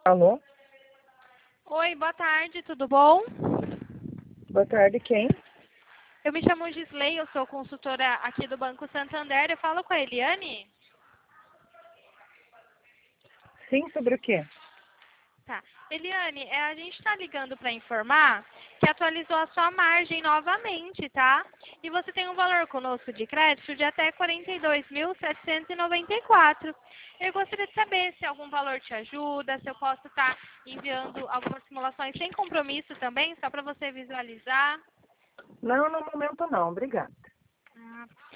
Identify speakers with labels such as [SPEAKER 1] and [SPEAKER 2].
[SPEAKER 1] Alô?
[SPEAKER 2] Oi, boa tarde, tudo bom?
[SPEAKER 1] Boa tarde, quem?
[SPEAKER 2] Eu me chamo Gisley, eu sou consultora aqui do Banco Santander. Eu falo com a Eliane?
[SPEAKER 1] Sim, sobre o quê?
[SPEAKER 2] Tá. Eliane, a gente está ligando para informar que atualizou a sua margem novamente, tá? E você tem um valor conosco de crédito de até 42.794. Eu gostaria de saber se algum valor te ajuda, se eu posso estar enviando algumas simulações sem compromisso também, só para você visualizar.
[SPEAKER 1] Não, no momento não, obrigada.
[SPEAKER 2] Ah,